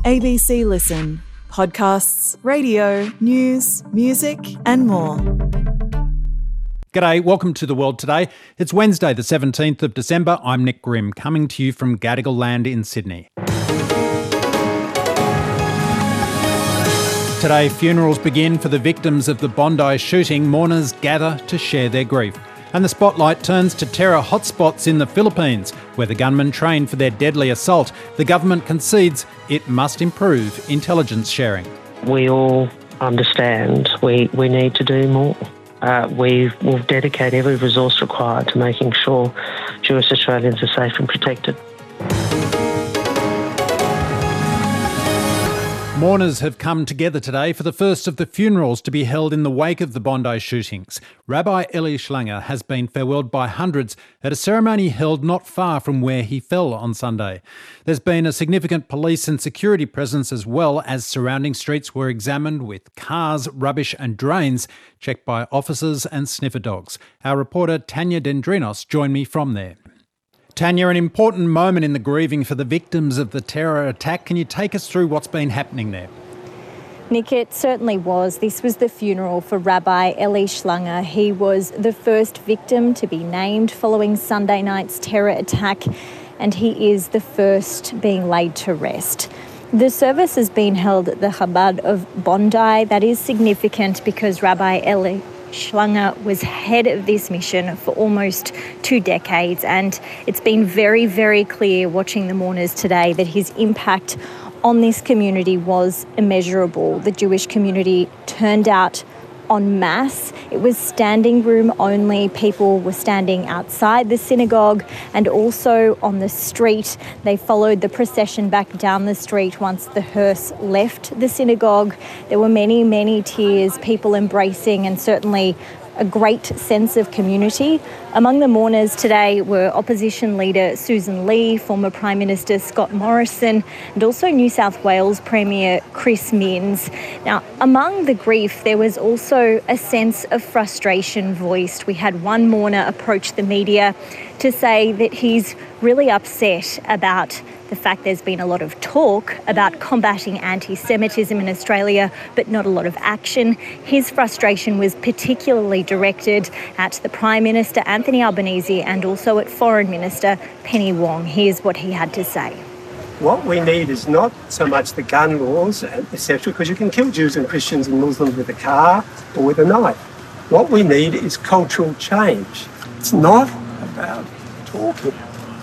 ABC Listen. Podcasts, radio, news, music and more. G'day, welcome to The World Today. It's Wednesday the 17th of December. I'm Nick Grimm, coming to you from Gadigal Land in Sydney. Today, funerals begin for the victims of the Bondi shooting. Mourners gather to share their grief. And the spotlight turns to terror hotspots in the Philippines, where the gunmen trained for their deadly assault. The government concedes it must improve intelligence sharing. We all understand we need to do more. We will dedicate every resource required to making sure Jewish Australians are safe and protected. Mourners have come together today for the first of the funerals to be held in the wake of the Bondi shootings. Rabbi Eli Schlanger has been farewelled by hundreds at a ceremony held not far from where he fell on Sunday. There's been a significant police and security presence as well, as surrounding streets were examined with cars, rubbish and drains checked by officers and sniffer dogs. Our reporter Tanya Dendrinos joined me from there. Tanya, an important moment in the grieving for the victims of the terror attack. Can you take us through what's been happening there? Nick, it certainly was. This was the funeral for Rabbi Eli Schlanger. He was the first victim to be named following Sunday night's terror attack, and he is the first being laid to rest. The service has been held at the Chabad of Bondi. That is significant because Rabbi Eli Schlanger was head of this mission for almost 2 decades, and it's been very, very clear watching the mourners today that his impact on this community was immeasurable. The Jewish community turned out en masse. It was standing room only. People were standing outside the synagogue and also on the street. They followed the procession back down the street once the hearse left the synagogue. There were many, many tears, people embracing, and certainly a great sense of community. Among the mourners today were opposition leader Susan Lee, former Prime Minister Scott Morrison, and also New South Wales Premier Chris Minns. Now, among the grief, there was also a sense of frustration voiced. We had one mourner approach the media to say that he's really upset about the fact there's been a lot of talk about combating anti-Semitism in Australia, but not a lot of action. His frustration was particularly directed at the Prime Minister, Anthony Albanese, and also at Foreign Minister, Penny Wong. Here's what he had to say. What we need is not so much the gun laws, etc., because you can kill Jews and Christians and Muslims with a car or with a knife. What we need is cultural change. It's not about talking.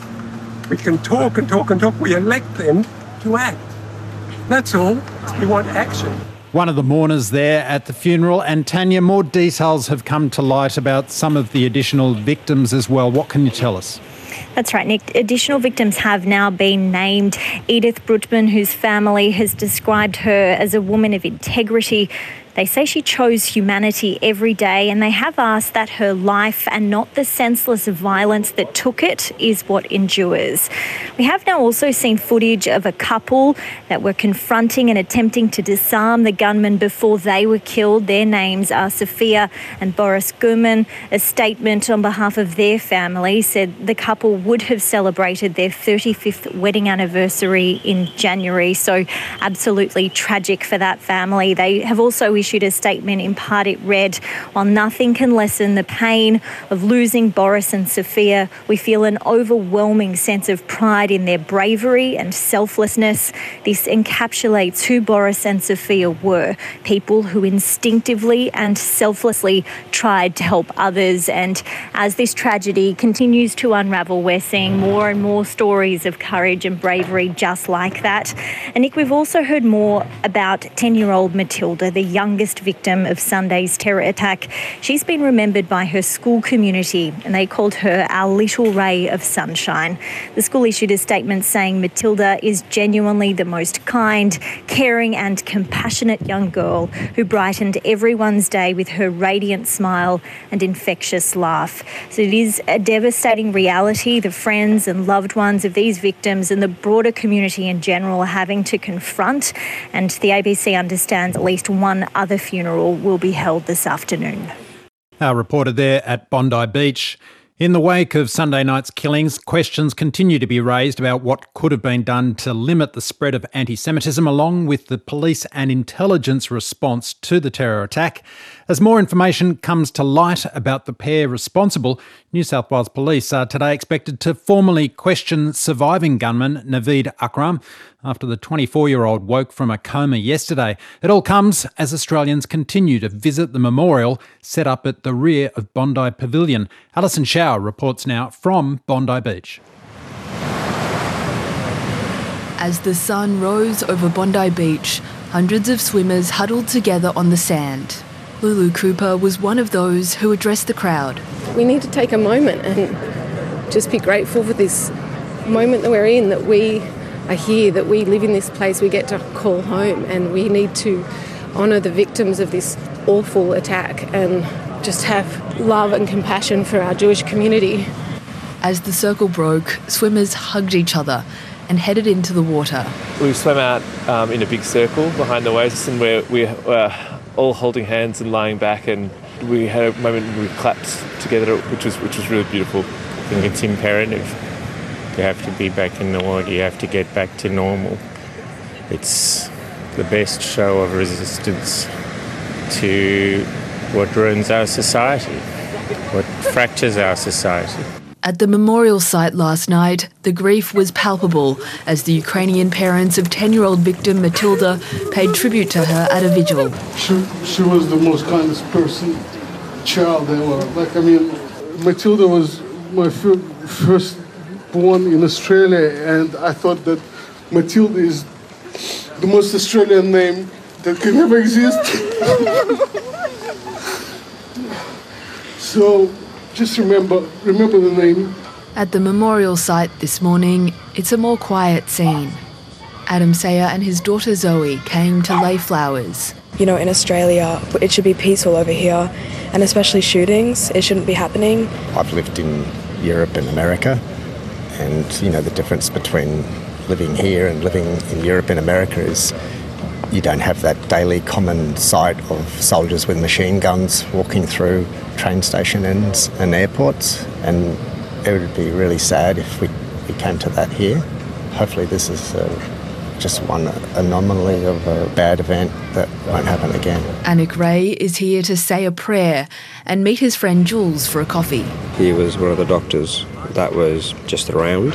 We can talk and talk and talk. We elect them to act. That's all. We want action. One of the mourners there at the funeral. And Tanya, more details have come to light about some of the additional victims as well. What can you tell us? That's right, Nick. Additional victims have now been named. Edith Brutman, whose family has described her as a woman of integrity. They say she chose humanity every day, and they have asked that her life and not the senseless violence that took it is what endures. We have now also seen footage of a couple that were confronting and attempting to disarm the gunmen before they were killed. Their names are Sophia and Boris Guman. A statement on behalf of their family said the couple would have celebrated their 35th wedding anniversary in January, so absolutely tragic for that family. They have also issued a statement. In part it read, "While nothing can lessen the pain of losing Boris and Sophia, we feel an overwhelming sense of pride in their bravery and selflessness. This encapsulates who Boris and Sophia were, people who instinctively and selflessly tried to help others." And as this tragedy continues to unravel, we're seeing more and more stories of courage and bravery just like that. And Nick, we've also heard more about 10-year-old Matilda, the youngest victim of Sunday's terror attack. She's been remembered by her school community, and they called her our little ray of sunshine. The school issued a statement saying Matilda is genuinely the most kind, caring and compassionate young girl who brightened everyone's day with her radiant smile and infectious laugh. So it is a devastating reality the friends and loved ones of these victims and the broader community in general are having to confront, and the ABC understands at least one other funeral will be held this afternoon. Our reporter there at Bondi Beach. In the wake of Sunday night's killings, questions continue to be raised about what could have been done to limit the spread of anti-Semitism, along with the police and intelligence response to the terror attack. As more information comes to light about the pair responsible, New South Wales Police are today expected to formally question surviving gunman Naveed Akram after the 24-year-old woke from a coma yesterday. It all comes as Australians continue to visit the memorial set up at the rear of Bondi Pavilion. Alison Shaw reports now from Bondi Beach. As the sun rose over Bondi Beach, hundreds of swimmers huddled together on the sand. Lulu Cooper was one of those who addressed the crowd. We need to take a moment and just be grateful for this moment that we're in, that we are here, that we live in this place we get to call home, and we need to honour the victims of this awful attack and just have love and compassion for our Jewish community. As the circle broke, swimmers hugged each other and headed into the water. We swam out in a big circle behind the oasis, and we were all holding hands and lying back, and we had a moment where we clapped together, which was really beautiful. I think it's imperative. You have to be back in the world. You have to get back to normal. It's the best show of resistance to what ruins our society, what fractures our society. At the memorial site last night, the grief was palpable as the Ukrainian parents of 10-year-old victim Matilda paid tribute to her at a vigil. She was the most kindest child ever. Matilda was my first born in Australia, and I thought that Matilda is the most Australian name that can ever exist. So just remember the name. At the memorial site this morning, it's a more quiet scene. Adam Sayer and his daughter Zoe came to lay flowers. You know, in Australia, it should be peaceful over here, and especially shootings, it shouldn't be happening. I've lived in Europe and America, and, you know, the difference between living here and living in Europe and America is you don't have that daily common sight of soldiers with machine guns walking through train station ends and airports, and it would be really sad if we came to that here. Hopefully this is just one anomaly of a bad event that won't happen again. Anik Ray is here to say a prayer and meet his friend Jules for a coffee. He was one of the doctors that was just around.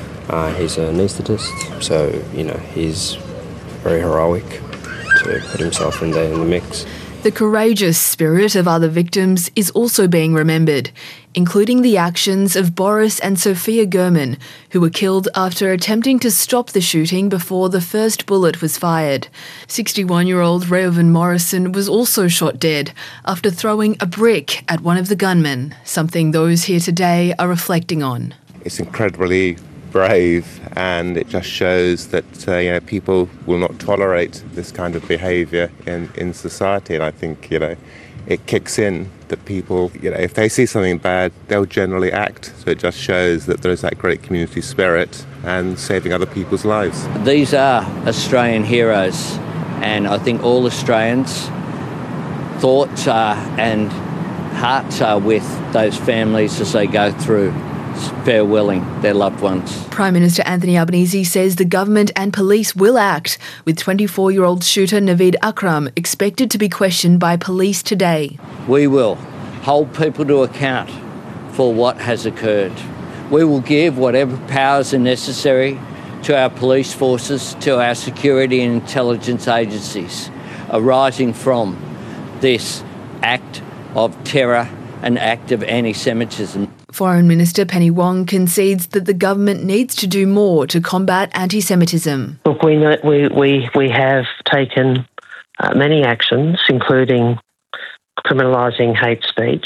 He's an anaesthetist, so, you know, he's very heroic to put himself in the mix. The courageous spirit of other victims is also being remembered, including the actions of Boris and Sophia Gurman, who were killed after attempting to stop the shooting before the first bullet was fired. 61-year-old Reovan Morrison was also shot dead after throwing a brick at one of the gunmen, something those here today are reflecting on. It's incredibly brave, and it just shows that people will not tolerate this kind of behaviour in society. And I think it kicks in that people, if they see something bad, they'll generally act. So it just shows that there is that great community spirit and saving other people's lives. These are Australian heroes, and I think all Australians' thoughts are and hearts are with those families as they go through farewelling their loved ones. Prime Minister Anthony Albanese says the government and police will act, with 24-year-old shooter Naveed Akram expected to be questioned by police today. We will hold people to account for what has occurred. We will give whatever powers are necessary to our police forces, to our security and intelligence agencies arising from this act of terror, an act of anti-Semitism. Foreign Minister Penny Wong concedes that the government needs to do more to combat anti-Semitism. Look, we have taken many actions, including criminalising hate speech.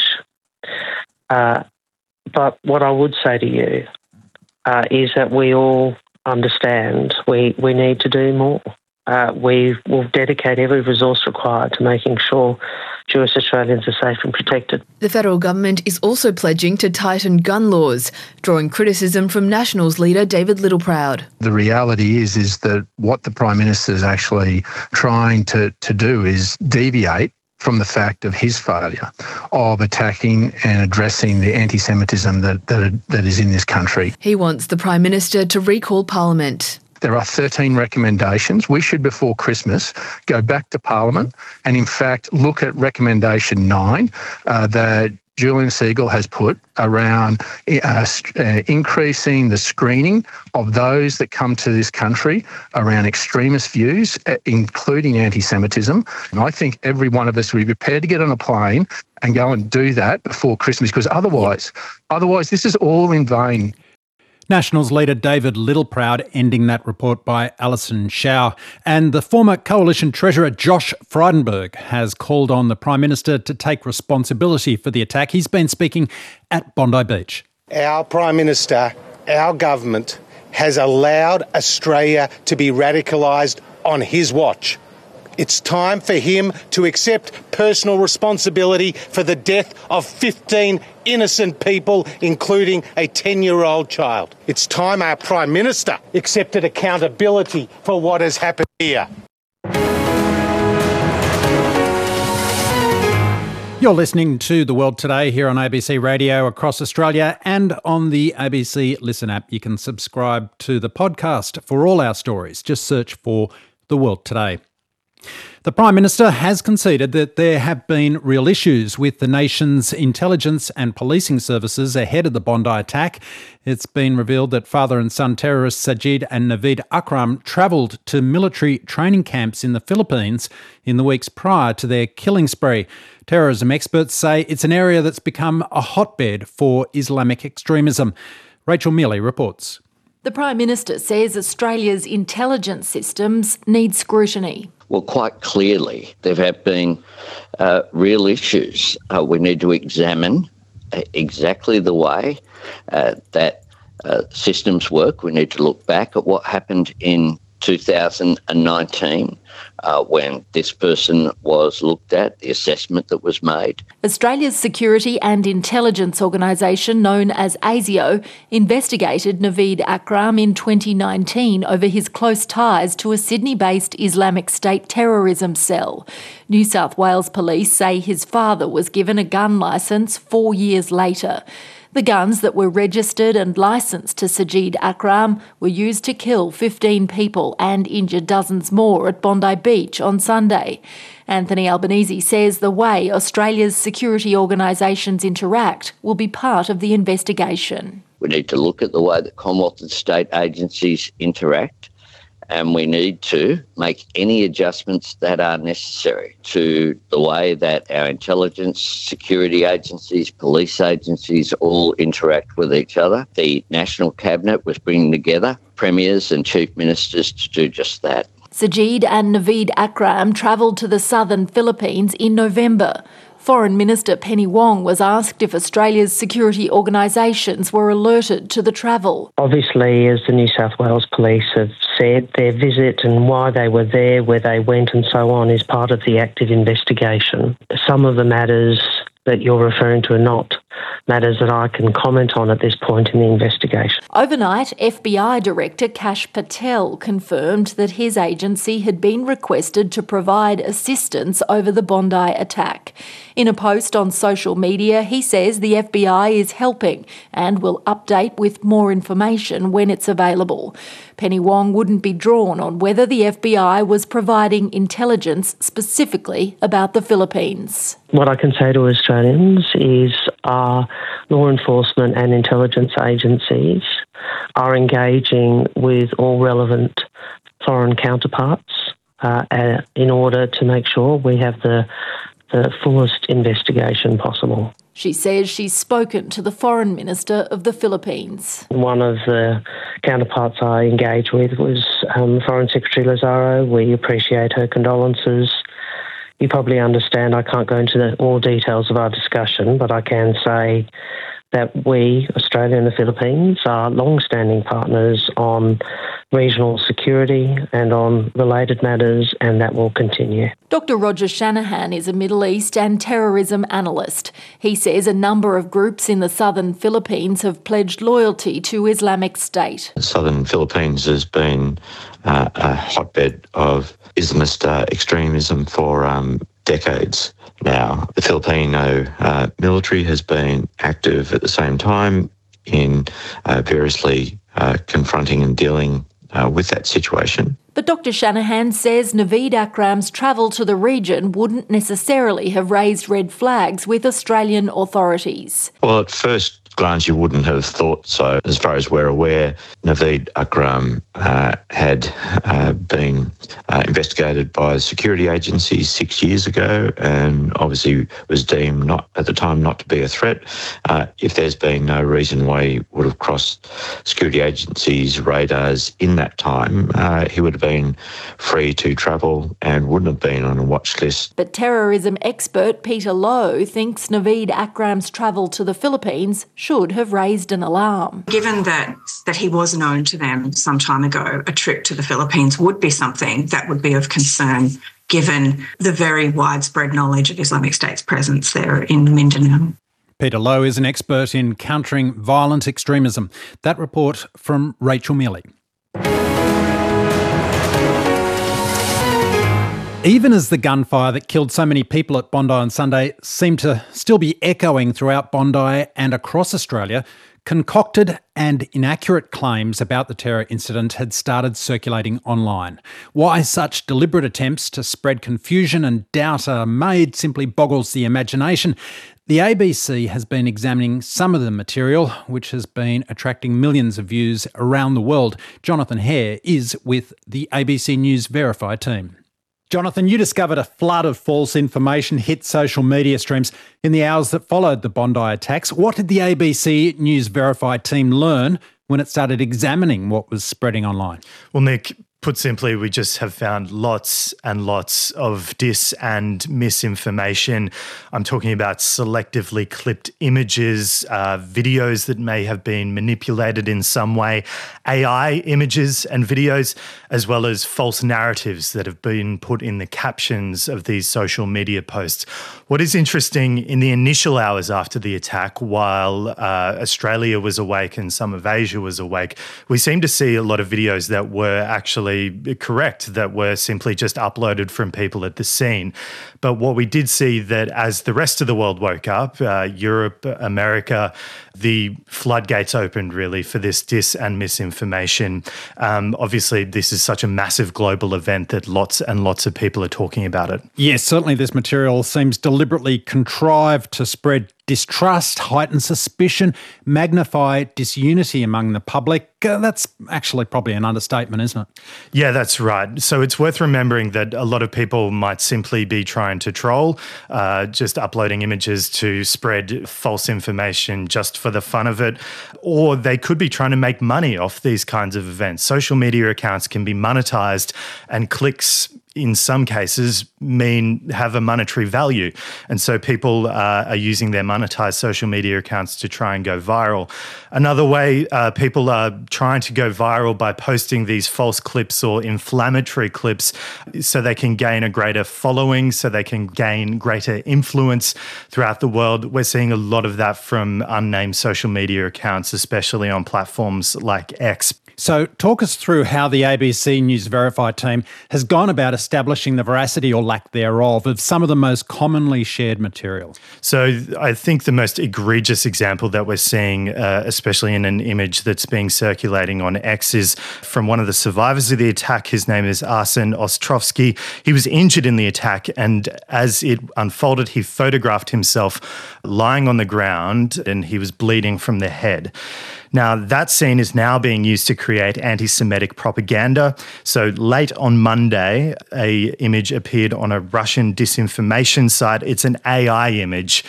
But what I would say to you is that we all understand we need to do more. We will dedicate every resource required to making sure Jewish Australians are safe and protected. The federal government is also pledging to tighten gun laws, drawing criticism from Nationals leader David Littleproud. The reality is that what the Prime Minister is actually trying to do is deviate from the fact of his failure of attacking and addressing the anti-Semitism that is in this country. He wants the Prime Minister to recall Parliament. There are 13 recommendations. We should, before Christmas, go back to Parliament and, in fact, look at recommendation 9 that Julian Segal has put around increasing the screening of those that come to this country around extremist views, including anti-Semitism. And I think every one of us would be prepared to get on a plane and go and do that before Christmas, because otherwise this is all in vain. Nationals leader David Littleproud ending that report by Alison Schau. And the former Coalition Treasurer Josh Frydenberg has called on the Prime Minister to take responsibility for the attack. He's been speaking at Bondi Beach. Our Prime Minister, our government, has allowed Australia to be radicalised on his watch. It's time for him to accept personal responsibility for the death of 15 innocent people, including a 10-year-old child. It's time our Prime Minister accepted accountability for what has happened here. You're listening to The World Today here on ABC Radio across Australia and on the ABC Listen app. You can subscribe to the podcast for all our stories. Just search for The World Today. The Prime Minister has conceded that there have been real issues with the nation's intelligence and policing services ahead of the Bondi attack. It's been revealed that father and son terrorists Sajid and Naveed Akram travelled to military training camps in the Philippines in the weeks prior to their killing spree. Terrorism experts say it's an area that's become a hotbed for Islamic extremism. Rachel Mealy reports. The Prime Minister says Australia's intelligence systems need scrutiny. Well, quite clearly, there have been real issues. We need to examine exactly the way that systems work. We need to look back at what happened in 2019 when this person was looked at, the assessment that was made. Australia's security and intelligence organisation, known as ASIO, investigated Naveed Akram in 2019 over his close ties to a Sydney-based Islamic State terrorism cell. New South Wales police say his father was given a gun licence 4 years later. The guns that were registered and licensed to Sajid Akram were used to kill 15 people and injure dozens more at Bondi Beach on Sunday. Anthony Albanese says the way Australia's security organisations interact will be part of the investigation. We need to look at the way that Commonwealth and state agencies interact, and we need to make any adjustments that are necessary to the way that our intelligence, security agencies, police agencies all interact with each other. The National Cabinet was bringing together premiers and chief ministers to do just that. Sajid and Naveed Akram travelled to the southern Philippines in November. Foreign Minister Penny Wong was asked if Australia's security organisations were alerted to the travel. Obviously, as the New South Wales Police have said, their visit and why they were there, where they went and so on is part of the active investigation. Some of the matters that you're referring to are not matters that I can comment on at this point in the investigation. Overnight, FBI Director Kash Patel confirmed that his agency had been requested to provide assistance over the Bondi attack. In a post on social media, he says the FBI is helping and will update with more information when it's available. Penny Wong wouldn't be drawn on whether the FBI was providing intelligence specifically about the Philippines. What I can say to Australians is our law enforcement and intelligence agencies are engaging with all relevant foreign counterparts in order to make sure we have the fullest investigation possible. She says she's spoken to the Foreign Minister of the Philippines. One of the counterparts I engaged with was Foreign Secretary Lazaro. We appreciate her condolences. You probably understand I can't go into all details of our discussion, but I can say that we, Australia and the Philippines, are long-standing partners on regional security and on related matters, and that will continue. Dr. Roger Shanahan is a Middle East and terrorism analyst. He says a number of groups in the southern Philippines have pledged loyalty to Islamic State. The southern Philippines has been a hotbed of Islamist extremism for decades now. The Filipino military has been active at the same time in variously confronting and dealing with that situation. But Dr Shanahan says Naveed Akram's travel to the region wouldn't necessarily have raised red flags with Australian authorities. Well, at first glance, you wouldn't have thought so. As far as we're aware, Naveed Akram had been investigated by security agencies 6 years ago and obviously was deemed at the time not to be a threat. If there's been no reason why he would have crossed security agencies' radars in that time, he would have been free to travel and wouldn't have been on a watch list. But terrorism expert Peter Lowe thinks Naveed Akram's travel to the Philippines should have raised an alarm. Given that he was known to them some time ago, a trip to the Philippines would be something that would be of concern given the very widespread knowledge of Islamic State's presence there in Mindanao. Peter Lowe is an expert in countering violent extremism. That report from Rachel Mealy. Even as the gunfire that killed so many people at Bondi on Sunday seemed to still be echoing throughout Bondi and across Australia, concocted and inaccurate claims about the terror incident had started circulating online. Why such deliberate attempts to spread confusion and doubt are made simply boggles the imagination. The ABC has been examining some of the material, which has been attracting millions of views around the world. Jonathan Hare is with the ABC News Verify team. Jonathan, you discovered a flood of false information hit social media streams in the hours that followed the Bondi attacks. What did the ABC News Verify team learn when it started examining what was spreading online? Well, Nick, put simply, we just have found lots and lots of dis and misinformation. I'm talking about selectively clipped images, videos that may have been manipulated in some way, AI images and videos, as well as false narratives that have been put in the captions of these social media posts. What is interesting, in the initial hours after the attack, while Australia was awake and some of Asia was awake, we seemed to see a lot of videos that were actually correct, that were simply just uploaded from people at the scene. But what we did see, that as the rest of the world woke up, Europe, America, the floodgates opened really for this dis and misinformation. Obviously, this is such a massive global event that lots and lots of people are talking about it. Yes, certainly this material seems deliberately contrived to spread distrust, heighten suspicion, magnify disunity among the public. That's actually probably an understatement, isn't it? Yeah, that's right. So it's worth remembering that a lot of people might simply be trying to troll, just uploading images to spread false information just for the fun of it, or they could be trying to make money off these kinds of events. Social media accounts can be monetized, and clicks in some cases have a monetary value. And so people are using their monetized social media accounts to try and go viral. Another way people are trying to go viral by posting these false clips or inflammatory clips so they can gain a greater following, so they can gain greater influence throughout the world. We're seeing a lot of that from unnamed social media accounts, especially on platforms like X. So talk us through how the ABC News Verify team has gone about establishing the veracity or lack thereof of some of the most commonly shared material. So I think the most egregious example that we're seeing, especially in an image that's being circulating on X, is from one of the survivors of the attack. His name is Arsen Ostrovsky. He was injured in the attack, and as it unfolded, he photographed himself lying on the ground and he was bleeding from the head. Now, that scene is now being used to create anti-Semitic propaganda. So late on Monday, an image appeared on a Russian disinformation site. It's an AI image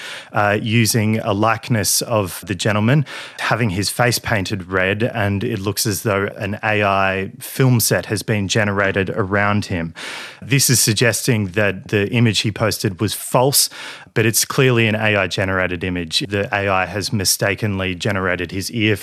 using a likeness of the gentleman, having his face painted red, and it looks as though an AI film set has been generated around him. This is suggesting that the image he posted was false, but it's clearly an AI-generated image. The AI has mistakenly generated his ear, for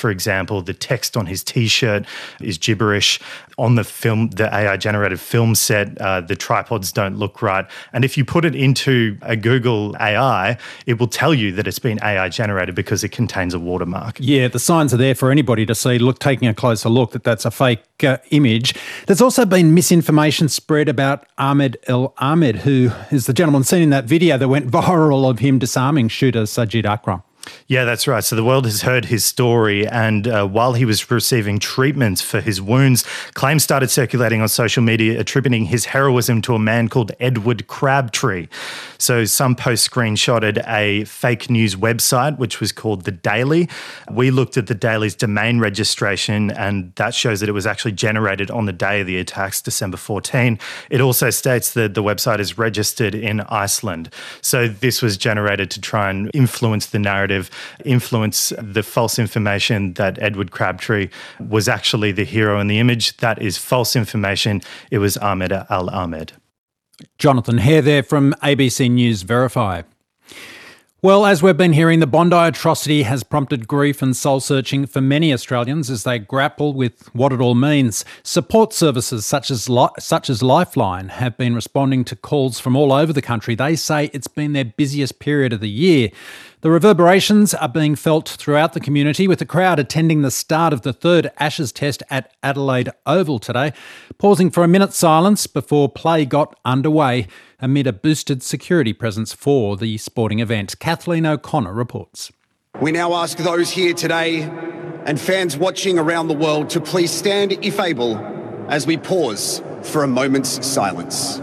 for example, the text on his T-shirt is gibberish. On the film, the AI-generated film set, the tripods don't look right. And if you put it into a Google AI, it will tell you that it's been AI-generated because it contains a watermark. Yeah, the signs are there for anybody to see, taking a closer look, that's a fake image. There's also been misinformation spread about Ahmed El Ahmed, who is the gentleman seen in that video that went viral of him disarming shooter Sajid Akram. Yeah, that's right. So the world has heard his story, and while he was receiving treatment for his wounds, claims started circulating on social media attributing his heroism to a man called Edward Crabtree. So some posts screenshotted a fake news website, which was called The Daily. We looked at The Daily's domain registration, and that shows that it was actually generated on the day of the attacks, December 14. It also states that the website is registered in Iceland. So this was generated to try and influence the narrative, influence the false information that Edward Crabtree was actually the hero in the image. That is false information. It was Ahmed Al Ahmed. Jonathan Hare there from ABC News Verify. Well, as we've been hearing, the Bondi atrocity has prompted grief and soul-searching for many Australians as they grapple with what it all means. Support services such as Lifeline have been responding to calls from all over the country. They say it's been their busiest period of the year. The reverberations are being felt throughout the community, with the crowd attending the start of the third Ashes Test at Adelaide Oval today, pausing for a minute's silence before play got underway amid a boosted security presence for the sporting event. Kathleen O'Connor reports. We now ask those here today and fans watching around the world to please stand, if able, as we pause for a moment's silence.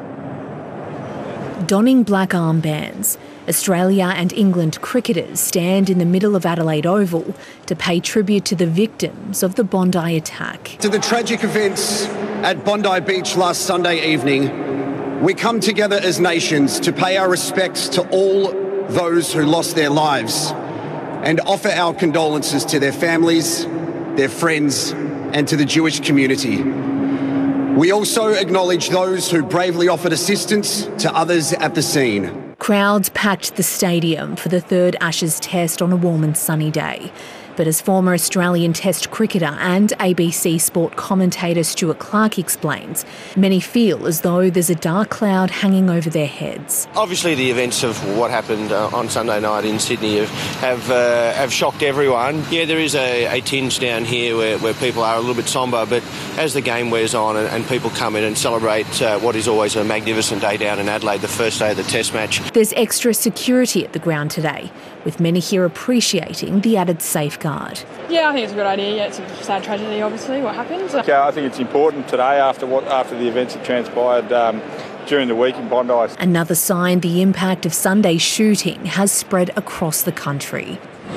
Donning black armbands, Australia and England cricketers stand in the middle of Adelaide Oval to pay tribute to the victims of the Bondi attack. To the tragic events at Bondi Beach last Sunday evening, we come together as nations to pay our respects to all those who lost their lives and offer our condolences to their families, their friends, and to the Jewish community. We also acknowledge those who bravely offered assistance to others at the scene. Crowds packed the stadium for the third Ashes Test on a warm and sunny day. But as former Australian Test cricketer and ABC Sport commentator Stuart Clark explains, many feel as though there's a dark cloud hanging over their heads. Obviously the events of what happened on Sunday night in Sydney have shocked everyone. Yeah, there is a tinge down here where people are a little bit sombre, but as the game wears on and people come in and celebrate what is always a magnificent day down in Adelaide, the first day of the Test match. There's extra security at the ground today, with many here appreciating the added safeguard. Yeah, I think it's a good idea. Yeah, it's a sad tragedy, obviously, what happened. Yeah, I think it's important today after the events that transpired during the week in Bondi. Another sign the impact of Sunday's shooting has spread across the country.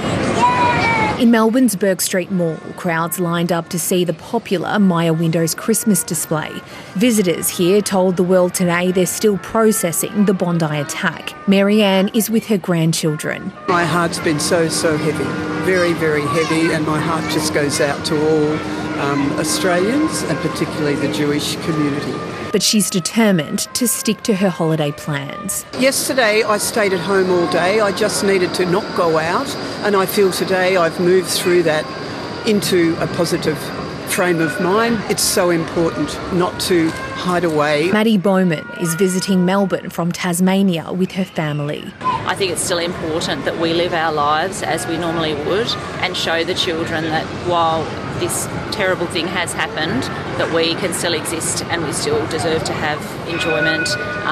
In Melbourne's Bourke Street Mall, crowds lined up to see the popular Maya Windows Christmas display. Visitors here told The World Today they're still processing the Bondi attack. Marianne is with her grandchildren. My heart's been so heavy, very, very heavy, and my heart just goes out to all Australians and particularly the Jewish community. But she's determined to stick to her holiday plans. Yesterday I stayed at home all day. I just needed to not go out, and I feel today I've moved through that into a positive frame of mind. It's so important not to hide away. Maddie Bowman is visiting Melbourne from Tasmania with her family. I think it's still important that we live our lives as we normally would and show the children that while this terrible thing has happened, that we can still exist and we still deserve to have enjoyment,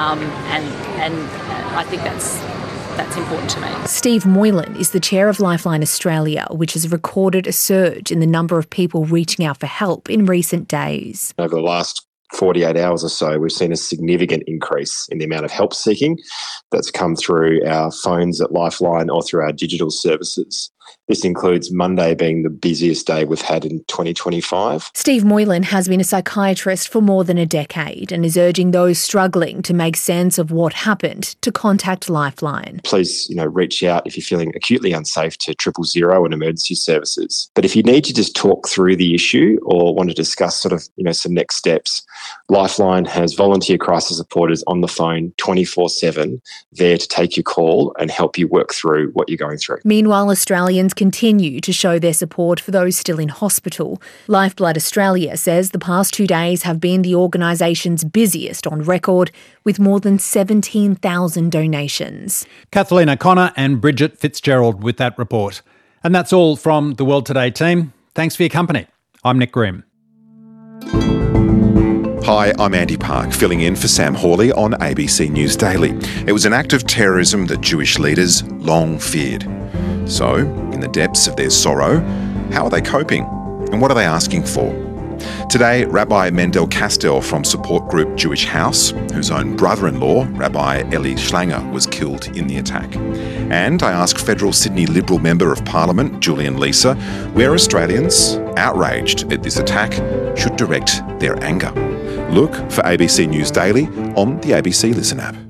and I think that's important to me. Steve Moylan is the chair of Lifeline Australia, which has recorded a surge in the number of people reaching out for help in recent days. Over the last 48 hours or so, we've seen a significant increase in the amount of help seeking that's come through our phones at Lifeline or through our digital services. This includes Monday being the busiest day we've had in 2025. Steve Moylan has been a psychiatrist for more than a decade and is urging those struggling to make sense of what happened to contact Lifeline. Please, reach out if you're feeling acutely unsafe to 000 and emergency services. But if you need to just talk through the issue or want to discuss some next steps, Lifeline has volunteer crisis supporters on the phone 24/7 there to take your call and help you work through what you're going through. Meanwhile, Australia Australians continue to show their support for those still in hospital. Lifeblood Australia says the past 2 days have been the organisation's busiest on record, with more than 17,000 donations. Kathleen O'Connor and Bridget Fitzgerald with that report. And that's all from the World Today team. Thanks for your company. I'm Nick Grimm. Hi, I'm Andy Park, filling in for Sam Hawley on ABC News Daily. It was an act of terrorism that Jewish leaders long feared. So, in the depths of their sorrow, how are they coping? And what are they asking for? Today, Rabbi Mendel Kastel from support group Jewish House, whose own brother-in-law, Rabbi Eli Schlanger, was killed in the attack. And I ask federal Sydney Liberal Member of Parliament, Julian Leeser, where Australians, outraged at this attack, should direct their anger. Look for ABC News Daily on the ABC Listen app.